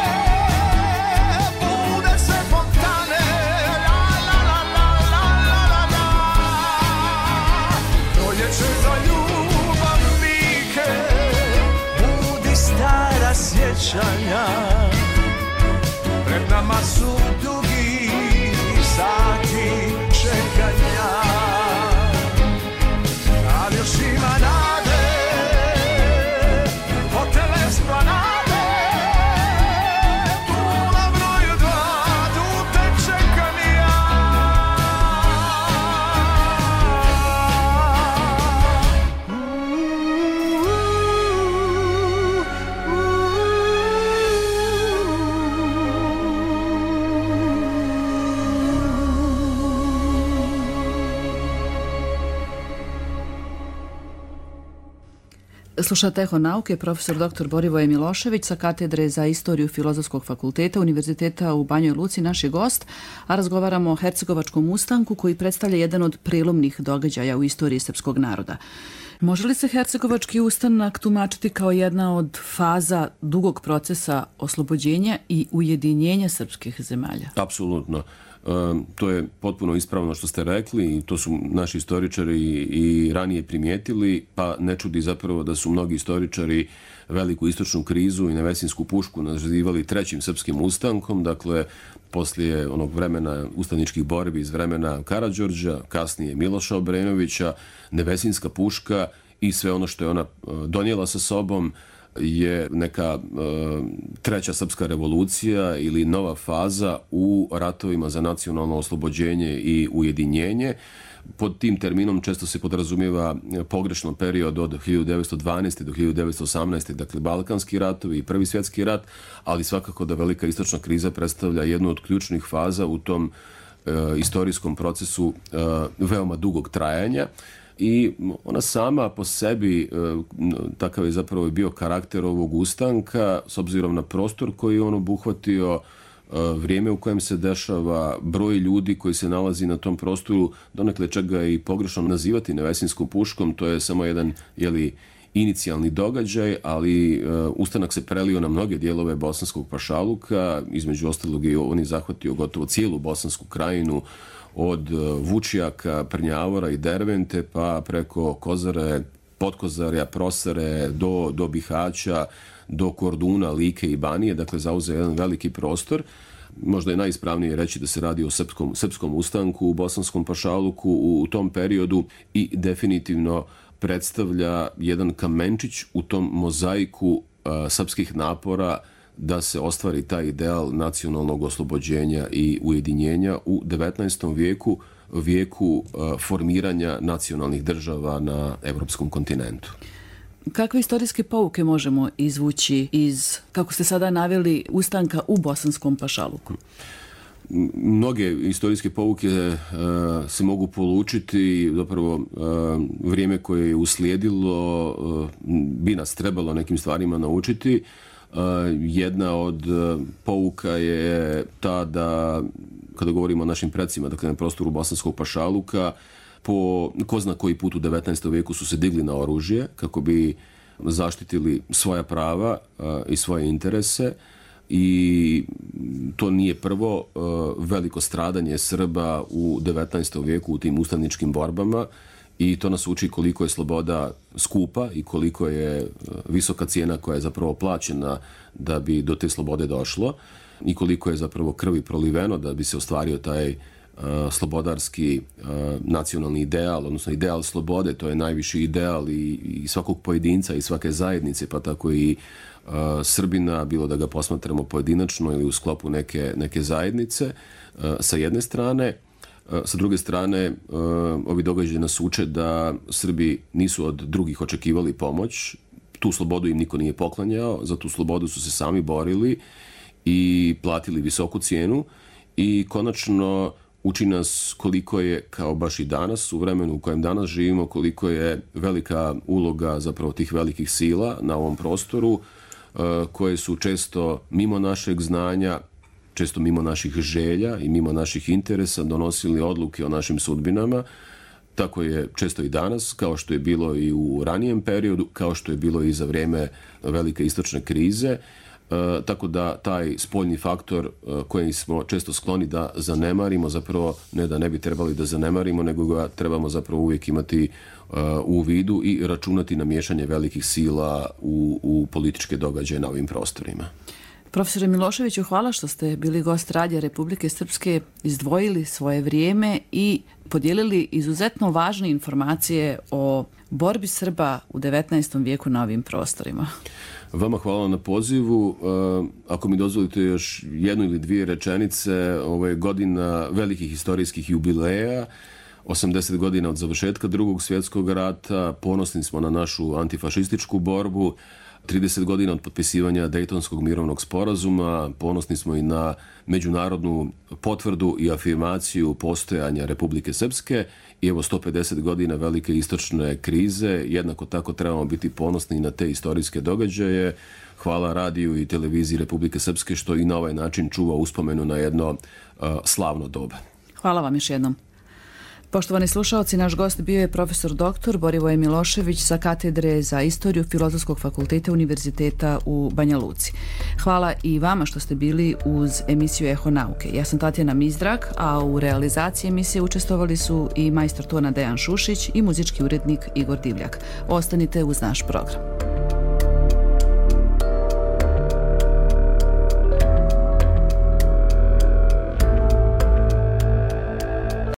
bude se fontane, la la la la la la la la. Proljeće za ljubav vike, budi stara sjećanja, pred nama su dugi sati čekanja, ali još ima nade, hotel Esplanade, tu na broju 2, tu te čekam ja. Slušate Eho nauke, profesor dr. Borivoje Milošević sa katedre za istoriju Filozofskog fakulteta Univerziteta u Banjoj Luci, naš je gost, a razgovaramo o Hercegovačkom ustanku koji predstavlja jedan od prelomnih događaja u istoriji srpskog naroda. Može li se Hercegovački ustanak tumačiti kao jedna od faza dugog procesa oslobođenja i ujedinjenja srpskih zemalja? Apsolutno. To je potpuno ispravno što ste rekli i to su naši istoričari i ranije primijetili, pa ne čudi zapravo da su mnogi istoričari veliku istočnu krizu i Nevesinsku pušku nazivali trećim srpskim ustankom, dakle poslije onog vremena ustaničkih borbi iz vremena Karađorđa, kasnije Miloša Obrenovića, Nevesinska puška i sve ono što je ona donijela sa sobom je neka treća srpska revolucija ili nova faza u ratovima za nacionalno oslobođenje i ujedinjenje. Pod tim terminom često se podrazumijeva pogrešno period od 1912. do 1918. Dakle, Balkanski ratovi i Prvi svjetski rat, ali svakako da velika istočna kriza predstavlja jednu od ključnih faza u tom istorijskom procesu veoma dugog trajanja. I ona sama po sebi, takav je zapravo bio karakter ovog ustanka, s obzirom na prostor koji je on obuhvatio, vrijeme u kojem se dešava, broj ljudi koji se nalazi na tom prostoru, donekle čak ga i pogrešno nazivati Nevesinskom puškom, to je samo jedan inicijalni događaj, ali ustanak se prelio na mnoge dijelove Bosanskog pašaluka, između ostalog je on zahvatio gotovo cijelu Bosansku krajinu, od Vučjaka, Prnjavora i Dervente, pa preko Kozare, Podkozarja, Prosare, do Bihaća, do Korduna, Like i Banije, dakle zauzeo jedan veliki prostor. Možda je najispravnije reći da se radi o srpskom ustanku u Bosanskom pašaluku u tom periodu i definitivno predstavlja jedan kamenčić u tom mozaiku srpskih napora da se ostvari taj ideal nacionalnog oslobođenja i ujedinjenja u 19. vijeku formiranja nacionalnih država na evropskom kontinentu. Kakve istorijske pouke možemo izvući iz, kako ste sada naveli, ustanka u Bosanskom pašaluku? Mnoge istorijske pouke se mogu polučiti, zapravo vrijeme koje je uslijedilo bi nas trebalo nekim stvarima naučiti. Jedna od pouka je ta da, kada govorimo o našim predsima, dakle na prostoru Bosanskog pašaluka, po ko zna koji put u 19. vijeku su se digli na oružje kako bi zaštitili svoja prava i svoje interese i to nije prvo veliko stradanje Srba u 19. vijeku u tim ustaničkim borbama i to nas uči koliko je sloboda skupa i koliko je visoka cijena koja je zapravo plaćena da bi do te slobode došlo i koliko je zapravo krvi proliveno da bi se ostvario taj slobodarski nacionalni ideal, odnosno ideal slobode, to je najviši ideal i svakog pojedinca i svake zajednice, pa tako i Srbina, bilo da ga posmatramo pojedinačno ili u sklopu neke zajednice, sa jedne strane. Sa druge strane, ovi događaji nas uče da Srbi nisu od drugih očekivali pomoć, tu slobodu im niko nije poklanjao, za tu slobodu su se sami borili i platili visoku cijenu i konačno uči nas koliko je, kao baš i danas, u vremenu u kojem danas živimo, koliko je velika uloga zapravo tih velikih sila na ovom prostoru, koje su često mimo našeg znanja, često mimo naših želja i mimo naših interesa donosili odluke o našim sudbinama Tako je često i danas, kao što je bilo i u ranijem periodu, kao što je bilo i za vrijeme velike istočne krize. Tako da taj spoljni faktor koji smo često skloni da zanemarimo, zapravo ne da ne bi trebali da zanemarimo, nego ga trebamo zapravo uvijek imati u vidu i računati na miješanje velikih sila u političke događaje na ovim prostorima. Profesore Miloševiću, hvala što ste bili gost Radija Republike Srpske, izdvojili svoje vrijeme i podijelili izuzetno važne informacije o borbi Srba u 19. vijeku na ovim prostorima. Vama hvala na pozivu. Ako mi dozvolite još jednu ili dvije rečenice, ovo je godina velikih historijskih jubileja, 80 godina od završetka Drugog svjetskog rata, ponosni smo na našu antifašističku borbu, 30 godina od potpisivanja Dejtonskog mirovnog sporazuma, ponosni smo i na međunarodnu potvrdu i afirmaciju postojanja Republike Srpske i evo 150 godina velike istočne krize, jednako tako trebamo biti ponosni i na te istorijske događaje. Hvala radiju i televiziji Republike Srpske što i na ovaj način čuva uspomenu na jedno slavno doba. Hvala vam još jednom. Poštovani slušaoci, naš gost bio je profesor dr. Borivoje Milošević sa katedre za istoriju Filozofskog fakulteta Univerziteta u Banja Luci. Hvala i vama što ste bili uz emisiju Eho nauke. Ja sam Tatjana Mizdrak, a u realizaciji emisije učestvovali su i majstor tona Dejan Šušić i muzički urednik Igor Divljak. Ostanite uz naš program.